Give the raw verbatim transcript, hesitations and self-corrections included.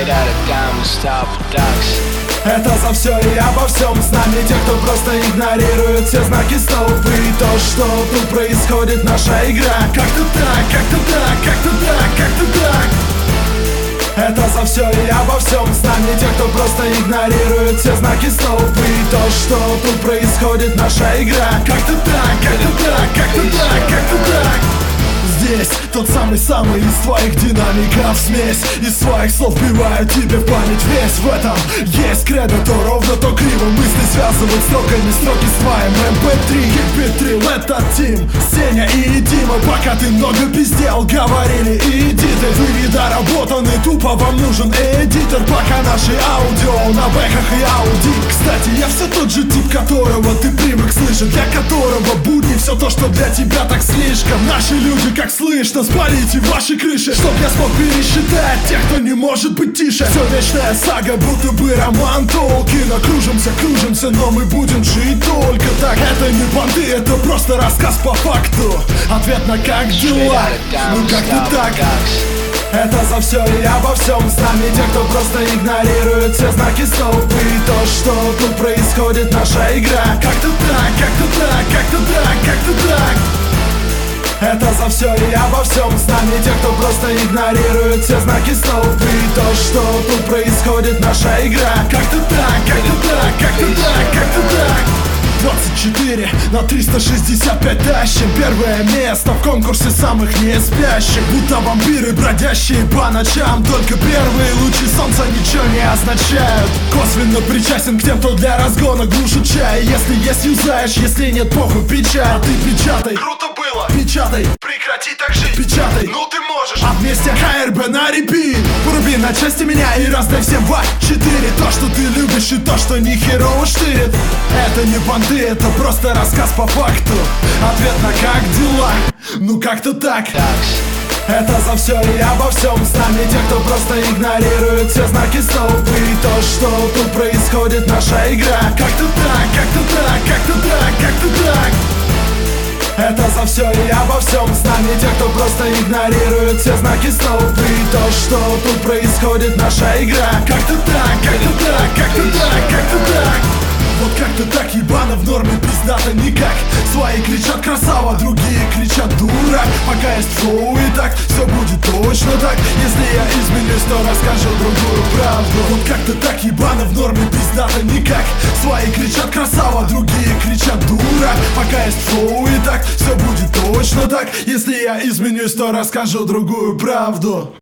Straight out of Diamond Star Productions. Это за все и обо всем. С нами те, кто просто игнорирует все знаки стоп. И то, что тут происходит, наша игра. Как-то так, как-то так, как-то так, как-то так. Это за все и обо всем. С нами те, кто просто игнорирует все знаки стоп. И то, что тут происходит, наша игра. Как-то так, как-то так, как-то так, как-то так. Здесь тот самый-самый из твоих динамиков смесь. Из своих слов вбиваю тебе в память весь. В этом есть кредо, то ровно, то криво. Мысли связывают строками строки с моим эм пэ три. Хиппетрил, это Тим, Сеня и Дима. Пока ты много пиздел, говорили эдиты. Вы недоработаны, тупо вам нужен эдитор. Пока наши аудио на бэках и ауди. Кстати, я все тот же тип, которого ты привык слышать. Для которого будни все то, что для тебя так слишком. Наши люди, как слышно, спалите ваши крыши, чтоб я смог пересчитать тех, кто не может быть тише. Все вечная сага, будто бы роман Толкина. Кружимся, кружимся, но мы будем жить только так. Это не банды, это просто рассказ по факту. Ответ на как дела, ну как-то так. Это за все и обо всем. С нами те, кто просто игнорирует все знаки стоп. И то, что тут происходит, наша игра. Как-то так, как-то так, как-то так, как-то так. Это за все и обо всем. С нами те, кто просто игнорирует все знаки стоп. И то, что тут происходит, наша игра. Как-то так, как-то так, как-то так, как-то так. Двадцать четыре на триста шестьдесят пять тащим первое место в конкурсе самых не спящих. Будто вампиры, бродящие по ночам. Только первые лучи солнца ничего не означают. Косвенно причастен к тем, кто для разгона глушит чай. Если есть, юзаешь, если нет, похуй, печаль. А ты печатай, Круто было, печатай, прекрати так жить, печатай. ну ты можешь. А вместе ха эр бэ на репит. Поруби на части меня и раздай всем в четыре. То, что ты любишь, и то, что ни херово штырит. Это не банды, это просто рассказ по факту. Ответ на как дела, ну как-то так. Это за все и обо всем. С нами те, кто просто игнорирует все знаки стоп. И то, что тут происходит, наша игра. Как-то так, как-то так, как-то так, как-то так. Это за все и обо всем. С нами те, кто просто игнорирует все знаки стоп. И то, что тут происходит, наша игра. Как-то так, как-то так, как-то так, как-то так. Вот как-то так, ебано, в норме, пиздато никак. Свои кричат красава, другие кричат дурак. Пока есть флоу и так, все будет точно так. Если я изменюсь, то расскажу другую правду. Вот как-то так, ебано, в норме, пиздато никак. Свои кричат красава, другие кричат дурак. Пока есть флоу и так, все будет точно так. Если я изменюсь, то расскажу другую правду.